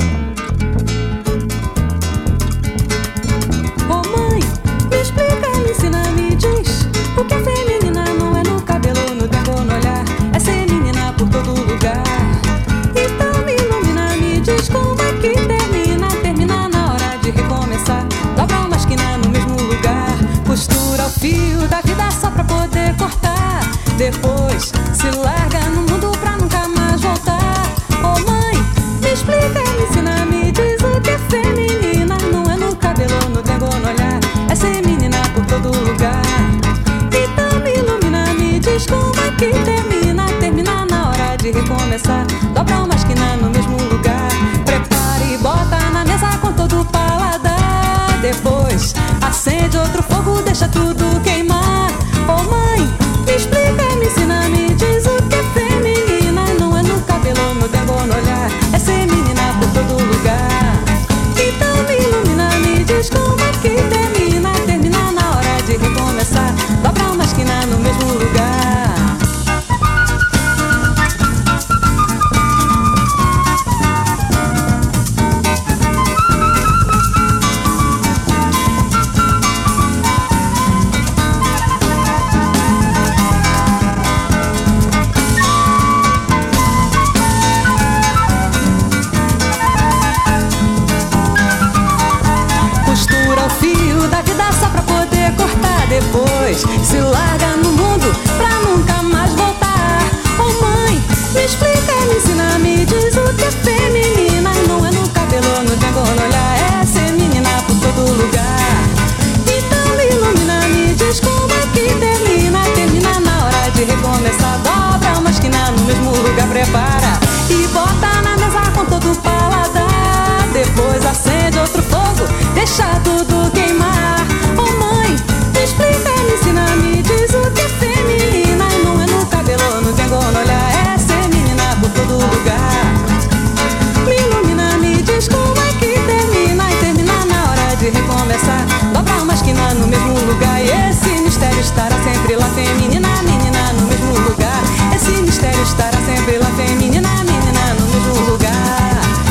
Ô mãe, me explica, me ensina, me diz o que é feminina, não é no cabelo, no tempo, no olhar, é ser menina por todo lugar. Então me ilumina, me diz como é que termina na hora de recomeçar. Dobra uma esquina no mesmo lugar, costura o fio da vida só pra poder cortar. Depois se larga no mundo pra nunca mais voltar. Oh mãe, me explica, me ensina, me diz o que é feminina. Não é no cabelo, no tempo, no olhar, é ser menina por todo lugar. Então me ilumina, me diz como é que termina na hora de recomeçar. Dobra uma esquina no mesmo lugar, prepara e bota na mesa com todo o paladar. Depois acende outro fogo, deixa tudo queimar. Oh mãe, me explica, me ensina, me diz o que é feminina. Não é no cabelo, no tempo, no olhar, é ser menina por todo lugar. Então me ilumina, me diz como é que termina na hora de recomeçar. Dobra uma esquina no mesmo lugar. Depois se larga no mundo pra nunca mais voltar. Oh mãe, me explica, me ensina, me diz o que é feminina. Não é no cabelo, no tempo, no olhar, é ser menina por todo lugar. Então me ilumina, me diz como é que termina na hora de recomeçar. Dobra uma esquina no mesmo lugar, prepara e bota na mesa com todo o paladar. Depois acende outro fogo, deixa tudo queimar. Oh mãe, me explica, me ensina, me diz o que é feminina. Não é no cabelo, no tempo, no olhar, é ser menina por todo lugar. Me ilumina, me diz como é que termina na hora de recomeçar. Dobra uma esquina no mesmo lugar, e esse mistério estará sempre lá. Feminina, menina no mesmo lugar, esse mistério estará sempre lá. Feminina, menina no mesmo lugar.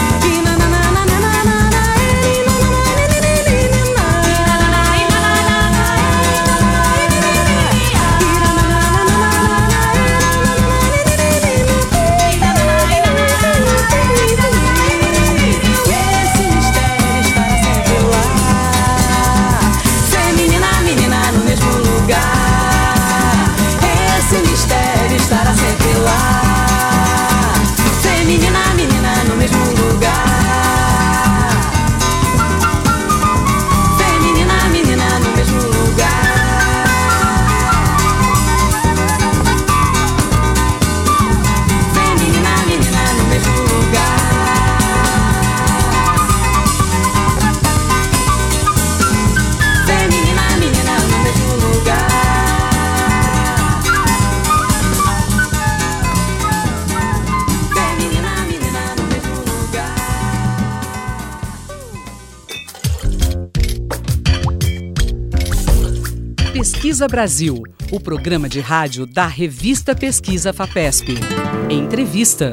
Pesquisa Brasil, o programa de rádio da revista Pesquisa FAPESP. Entrevista.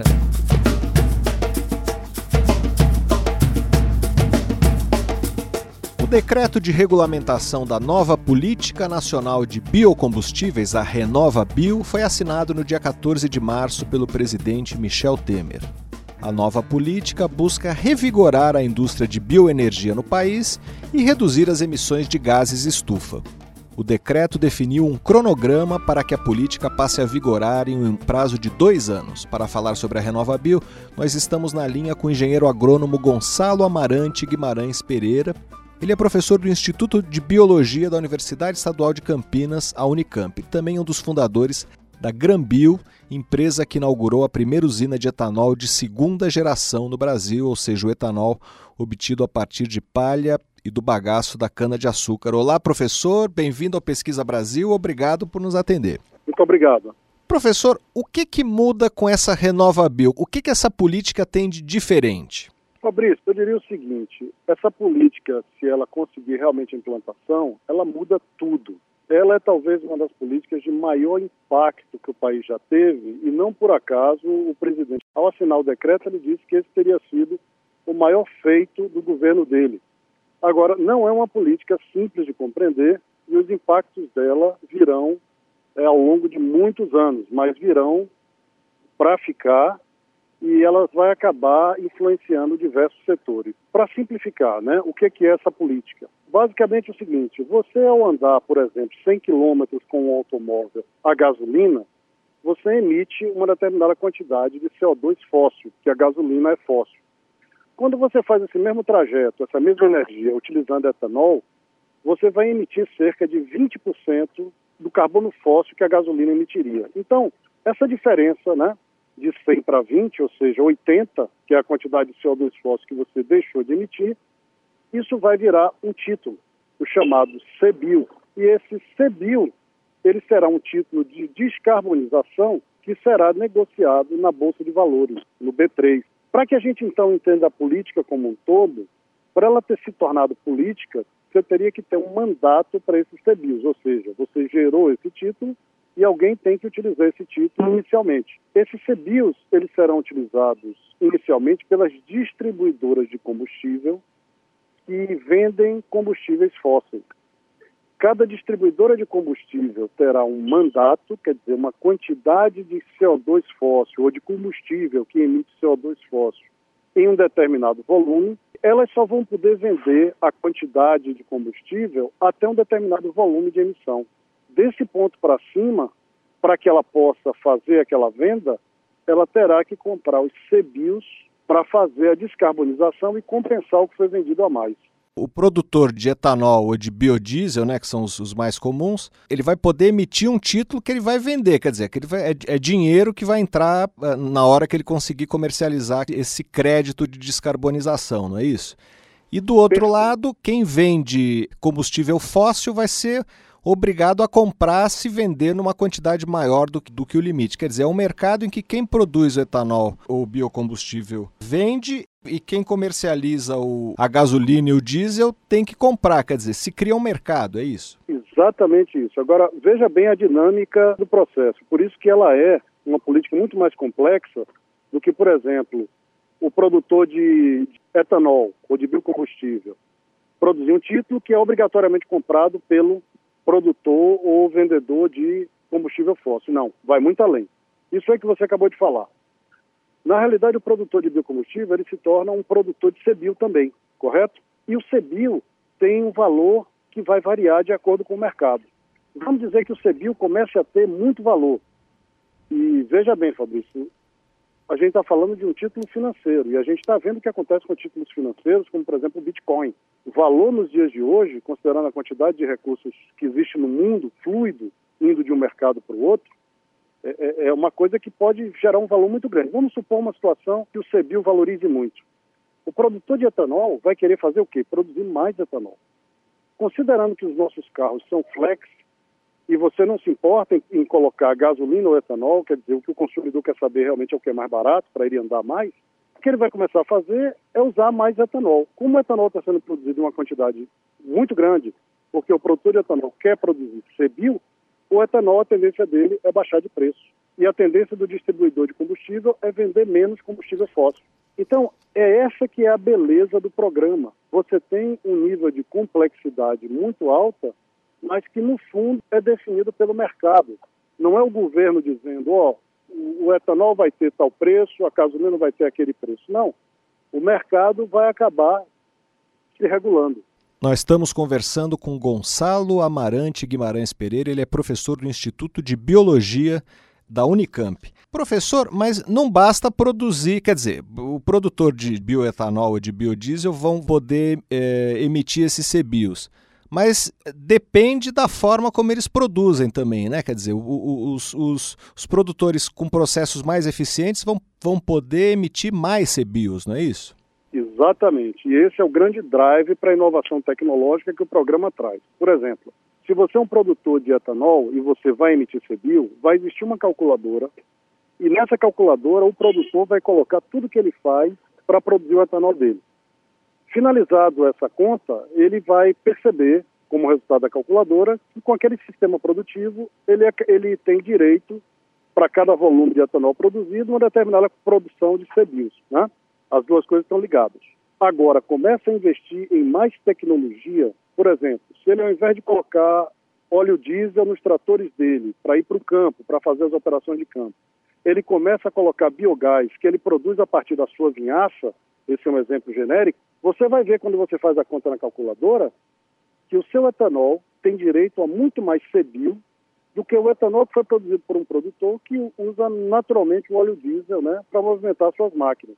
O decreto de regulamentação da nova Política Nacional de Biocombustíveis, a RenovaBio, foi assinado no dia 14 de março pelo presidente Michel Temer. A nova política busca revigorar a indústria de bioenergia no país e reduzir as emissões de gases estufa. O decreto definiu um cronograma para que a política passe a vigorar em um prazo de 2 anos. Para falar sobre a RenovaBio, nós estamos na linha com o engenheiro agrônomo Gonçalo Amarante Guimarães Pereira. Ele é professor do Instituto de Biologia da Universidade Estadual de Campinas, a Unicamp, e também um dos fundadores da GranBio, empresa que inaugurou a primeira usina de etanol de segunda geração no Brasil, ou seja, o etanol obtido a partir de palha e do bagaço da cana-de-açúcar. Olá, professor, bem-vindo ao Pesquisa Brasil, obrigado por nos atender. Muito obrigado. Professor, o que muda com essa RenovaBio? O que essa política tem de diferente? Fabrício, eu diria o seguinte, essa política, se ela conseguir realmente a implantação, ela muda tudo. Ela é talvez uma das políticas de maior impacto que o país já teve, e não por acaso o presidente, ao assinar o decreto, ele disse que esse teria sido o maior feito do governo dele. Agora, não é uma política simples de compreender e os impactos dela virão ao longo de muitos anos, mas virão para ficar e ela vai acabar influenciando diversos setores. Para simplificar, né, o que é essa política? Basicamente é o seguinte, você ao andar, por exemplo, 100 quilômetros com um automóvel a gasolina, você emite uma determinada quantidade de CO2 fóssil, que a gasolina é fóssil. Quando você faz esse mesmo trajeto, essa mesma energia, utilizando etanol, você vai emitir cerca de 20% do carbono fóssil que a gasolina emitiria. Então, essa diferença, né, de 100 para 20, ou seja, 80, que é a quantidade de CO2 fóssil que você deixou de emitir, isso vai virar um título, o chamado CBIO. E esse CBIO, ele será um título de descarbonização que será negociado na Bolsa de Valores, no B3. Para que a gente, então, entenda a política como um todo, para ela ter se tornado política, você teria que ter um mandato para esses CBIOs, ou seja, você gerou esse título e alguém tem que utilizar esse título inicialmente. Esses CBIOs, eles serão utilizados inicialmente pelas distribuidoras de combustível que vendem combustíveis fósseis. Cada distribuidora de combustível terá um mandato, quer dizer, uma quantidade de CO2 fóssil ou de combustível que emite CO2 fóssil em um determinado volume. Elas só vão poder vender a quantidade de combustível até um determinado volume de emissão. Desse ponto para cima, para que ela possa fazer aquela venda, ela terá que comprar os CBIOs para fazer a descarbonização e compensar o que foi vendido a mais. O produtor de etanol ou de biodiesel, né, que são os mais comuns, ele vai poder emitir um título que ele vai vender, quer dizer, que é dinheiro que vai entrar na hora que ele conseguir comercializar esse crédito de descarbonização, não é isso? E do outro lado, quem vende combustível fóssil vai ser obrigado a comprar se vender numa quantidade maior do que o limite. Quer dizer, é um mercado em que quem produz o etanol ou o biocombustível vende e quem comercializa a gasolina e o diesel tem que comprar. Quer dizer, se cria um mercado, é isso? Exatamente isso. Agora, veja bem a dinâmica do processo. Por isso que ela é uma política muito mais complexa do que, por exemplo, o produtor de etanol ou de biocombustível produzir um título que é obrigatoriamente comprado pelo produtor ou vendedor de combustível fóssil. Não, vai muito além. Isso é que você acabou de falar. Na realidade, o produtor de biocombustível ele se torna um produtor de CBIO também, correto? E o CBIO tem um valor que vai variar de acordo com o mercado. Vamos dizer que o CBIO comece a ter muito valor. E veja bem, Fabrício, a gente está falando de um título financeiro e a gente está vendo o que acontece com títulos financeiros, como, por exemplo, o Bitcoin. O valor nos dias de hoje, considerando a quantidade de recursos que existe no mundo, fluido, indo de um mercado para o outro, é uma coisa que pode gerar um valor muito grande. Vamos supor uma situação que o CBIO valorize muito. O produtor de etanol vai querer fazer o quê? Produzir mais etanol. Considerando que os nossos carros são flex, e você não se importa em colocar gasolina ou etanol, quer dizer, o que o consumidor quer saber realmente é o que é mais barato para ele andar mais, o que ele vai começar a fazer é usar mais etanol. Como o etanol está sendo produzido em uma quantidade muito grande, porque o produtor de etanol quer produzir CBIO, o etanol, a tendência dele é baixar de preço. E a tendência do distribuidor de combustível é vender menos combustível fóssil. Então, é essa que é a beleza do programa, você tem um nível de complexidade muito alta, mas que no fundo é definido pelo mercado. Não é o governo dizendo, o etanol vai ter tal preço, a gasolina vai ter aquele preço. Não, o mercado vai acabar se regulando. Nós estamos conversando com Gonçalo Amarante Guimarães Pereira, ele é professor do Instituto de Biologia da Unicamp. Professor, mas não basta produzir, quer dizer, o produtor de bioetanol e de biodiesel vão poder emitir esses CBIOS, mas depende da forma como eles produzem também, né? Quer dizer, os produtores com processos mais eficientes vão poder emitir mais CBIOS, não é isso? Exatamente, e esse é o grande drive para a inovação tecnológica que o programa traz. Por exemplo, se você é um produtor de etanol e você vai emitir CBIO, vai existir uma calculadora, e nessa calculadora o produtor vai colocar tudo que ele faz para produzir o etanol dele. Finalizado essa conta, ele vai perceber, como resultado da calculadora, que com aquele sistema produtivo ele tem direito, para cada volume de etanol produzido, uma determinada produção de CBIOS, né? As duas coisas estão ligadas. Agora, começa a investir em mais tecnologia. Por exemplo, se ele, ao invés de colocar óleo diesel nos tratores dele para ir para o campo, para fazer as operações de campo, ele começa a colocar biogás que ele produz a partir da sua vinhaça, esse é um exemplo genérico, você vai ver quando você faz a conta na calculadora que o seu etanol tem direito a muito mais CBIO do que o etanol que foi produzido por um produtor que usa naturalmente o óleo diesel, né, para movimentar suas máquinas.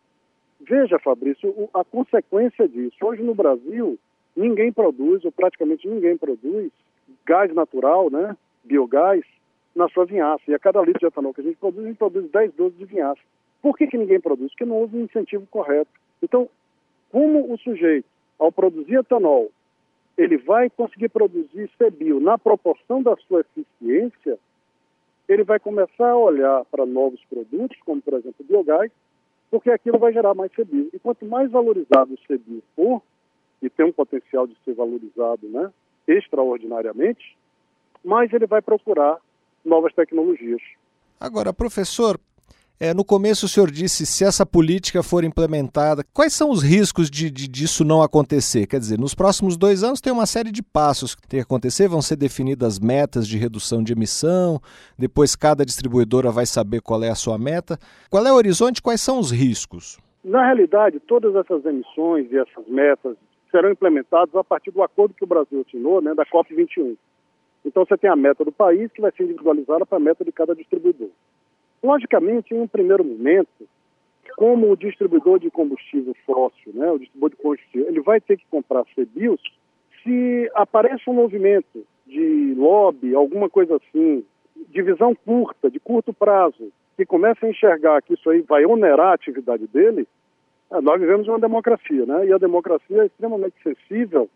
Veja, Fabrício, a consequência disso. Hoje no Brasil, ninguém produz, ou praticamente ninguém produz, gás natural, né, biogás, na sua vinhaça. E a cada litro de etanol que a gente produz 10, 12 de vinhaça. Por que ninguém produz? Porque não houve um incentivo correto. Então, como o sujeito, ao produzir etanol, ele vai conseguir produzir CBIO na proporção da sua eficiência, ele vai começar a olhar para novos produtos, como, por exemplo, o biogás, porque aquilo vai gerar mais CBIO. E quanto mais valorizado o CBIO for, e tem um potencial de ser valorizado, né, extraordinariamente, mais ele vai procurar novas tecnologias. Agora, professor, no começo o senhor disse, se essa política for implementada, quais são os riscos disso não acontecer? Quer dizer, nos próximos 2 anos tem uma série de passos que tem que acontecer, vão ser definidas metas de redução de emissão, depois cada distribuidora vai saber qual é a sua meta. Qual é o horizonte, quais são os riscos? Na realidade, todas essas emissões e essas metas serão implementadas a partir do acordo que o Brasil assinou, né, da COP21. Então você tem a meta do país que vai ser individualizada para a meta de cada distribuidor. Logicamente, em um primeiro momento, como o distribuidor de combustível fóssil, né, o distribuidor de combustível, ele vai ter que comprar CBIOS, se aparece um movimento de lobby, alguma coisa assim, de visão curta, de curto prazo, que começa a enxergar que isso aí vai onerar a atividade dele, nós vivemos uma democracia, né? E a democracia é extremamente sensível,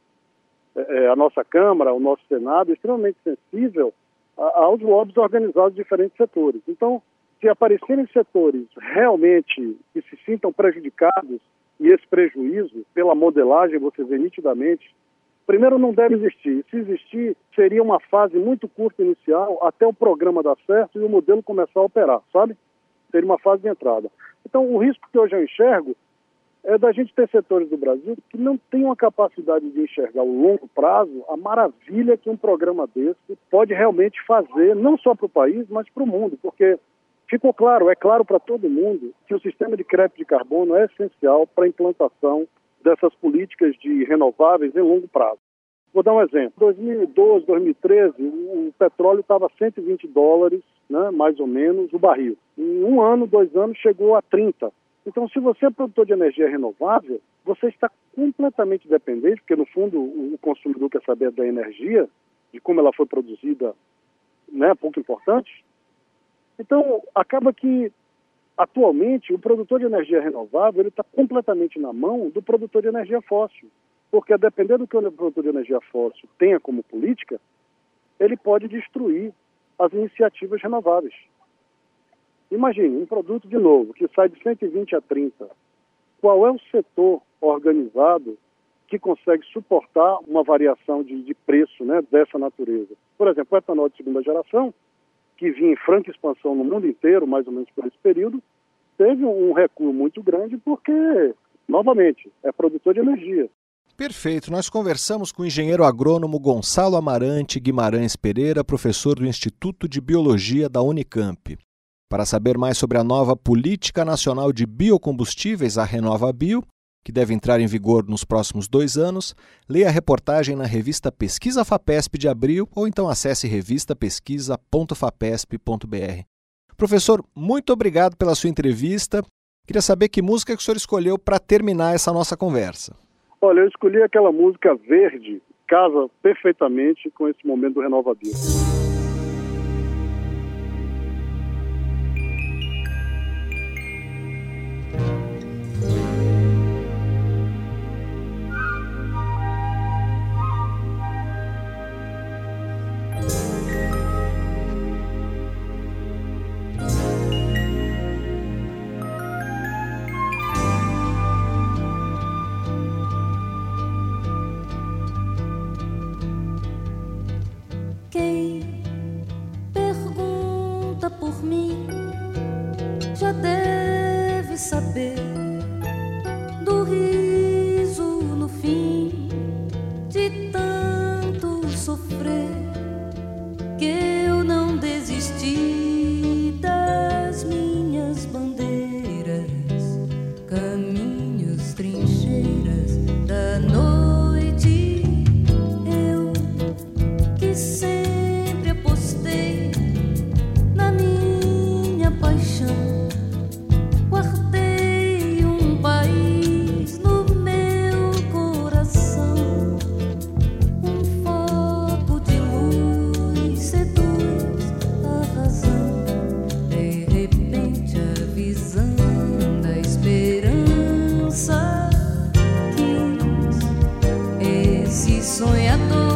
a nossa Câmara, o nosso Senado é extremamente sensível aos lobbies organizados de diferentes setores. Então, se aparecerem setores realmente que se sintam prejudicados, e esse prejuízo, pela modelagem, você vê nitidamente, primeiro não deve existir. Se existir, seria uma fase muito curta inicial, até o programa dar certo e o modelo começar a operar, sabe? Seria uma fase de entrada. Então, o risco que hoje eu enxergo é da gente ter setores do Brasil que não têm uma capacidade de enxergar o longo prazo, a maravilha que um programa desse pode realmente fazer, não só para o país, mas para o mundo, porque ficou claro, é claro para todo mundo, que o sistema de crédito de carbono é essencial para a implantação dessas políticas de renováveis em longo prazo. Vou dar um exemplo. Em 2012, 2013, o petróleo estava a $120, né, mais ou menos, o barril. Em 1 ano, 2 anos, chegou a 30. Então, se você é produtor de energia renovável, você está completamente dependente, porque, no fundo, o consumidor quer saber da energia, de como ela foi produzida, né, pouco importante. Então, acaba que, atualmente, o produtor de energia renovável está completamente na mão do produtor de energia fóssil. Porque, a depender do que o produtor de energia fóssil tenha como política, ele pode destruir as iniciativas renováveis. Imagine, um produto, de novo, que sai de 120 a 30. Qual é o setor organizado que consegue suportar uma variação de preço, né, dessa natureza? Por exemplo, o etanol de segunda geração, que vinha em franca expansão no mundo inteiro, mais ou menos por esse período, teve um recuo muito grande porque, novamente, é produtor de energia. Perfeito. Nós conversamos com o engenheiro agrônomo Gonçalo Amarante Guimarães Pereira, professor do Instituto de Biologia da Unicamp. Para saber mais sobre a nova Política Nacional de Biocombustíveis, a RenovaBio, que deve entrar em vigor nos próximos 2 anos, leia a reportagem na revista Pesquisa FAPESP de abril ou então acesse revistapesquisa.fapesp.br. Professor, muito obrigado pela sua entrevista. Queria saber que música que o senhor escolheu para terminar essa nossa conversa. Olha, eu escolhi aquela música Verde, casa perfeitamente com esse momento do RenovaBio. Quem pergunta por mim já deve saber do riso no fim de tanto sofrer, que eu não desisti das minhas bandeiras, caminhos, trincheiras da noite. Eu que sempre apostei na minha paixão, guardei um país no meu coração, um foco de luz seduz a razão, de repente a visão da esperança quis esse sonhador.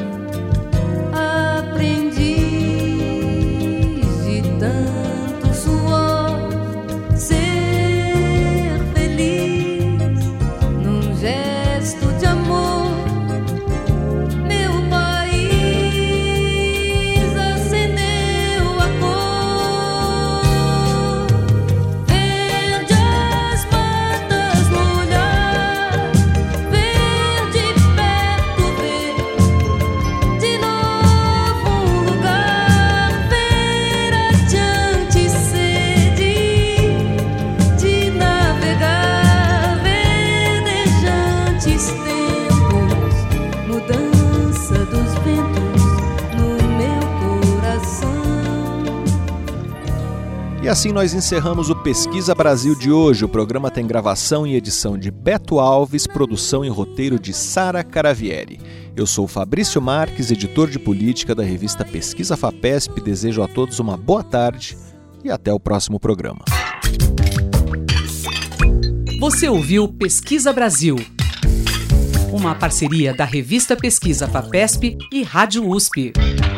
E assim nós encerramos o Pesquisa Brasil de hoje. O programa tem gravação e edição de Beto Alves, produção e roteiro de Sara Caravieri. Eu sou Fabrício Marques, editor de política da revista Pesquisa FAPESP. Desejo a todos uma boa tarde e até o próximo programa. Você ouviu Pesquisa Brasil, uma parceria da revista Pesquisa FAPESP e Rádio USP.